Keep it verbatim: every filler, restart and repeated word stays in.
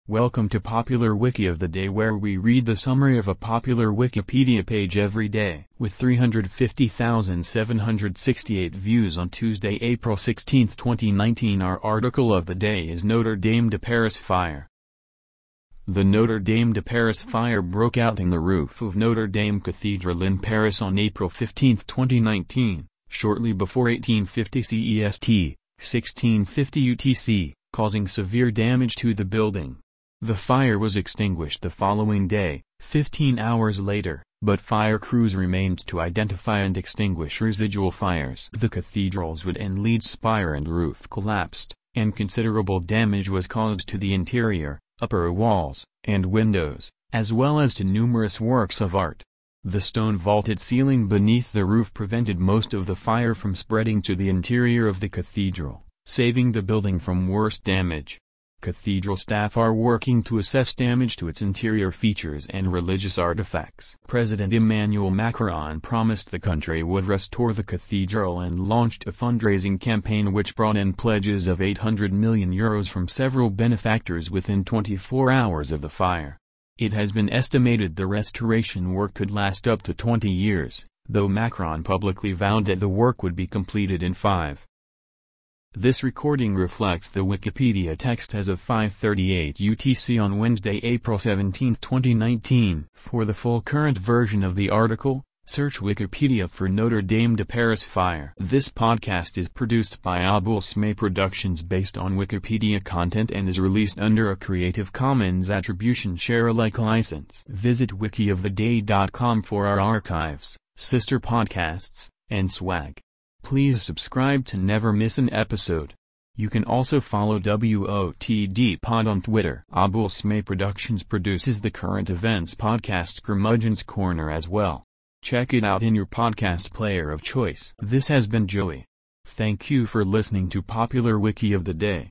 Welcome to Popular Wiki of the Day, where we read the summary of a popular Wikipedia page every day. With three hundred fifty thousand seven hundred sixty-eight views on Tuesday, April sixteenth, twenty nineteen, our article of the day is Notre Dame de Paris fire. The Notre Dame de Paris fire broke out in the roof of Notre Dame Cathedral in Paris on April fifteenth, twenty nineteen, shortly before eighteen fifty C E S T, sixteen fifty U T C, causing severe damage to the building. The fire was extinguished the following day, fifteen hours later, but fire crews remained to identify and extinguish residual fires. The cathedral's wood and lead spire and roof collapsed, and considerable damage was caused to the interior, upper walls, and windows, as well as to numerous works of art. The stone-vaulted ceiling beneath the roof prevented most of the fire from spreading to the interior of the cathedral, saving the building from worse damage. Cathedral staff are working to assess damage to its interior features and religious artifacts. President Emmanuel Macron promised the country would restore the cathedral and launched a fundraising campaign which brought in pledges of eight hundred million euros from several benefactors within twenty-four hours of the fire. It has been estimated the restoration work could last up to twenty years, though Macron publicly vowed that the work would be completed in five. This recording reflects the Wikipedia text as of five thirty-eight U T C on Wednesday, April seventeenth, twenty nineteen. For the full current version of the article, search Wikipedia for Notre Dame de Paris fire. This podcast is produced by Abulsme Productions based on Wikipedia content and is released under a Creative Commons Attribution Share Alike license. Visit wiki of the day dot com for our archives, sister podcasts, and swag. Please subscribe to never miss an episode. You can also follow W O T D Pod on Twitter. Abulsme Productions produces the current events podcast Curmudgeon's Corner as well. Check it out in your podcast player of choice. This has been Joey. Thank you for listening to Popular Wiki of the Day.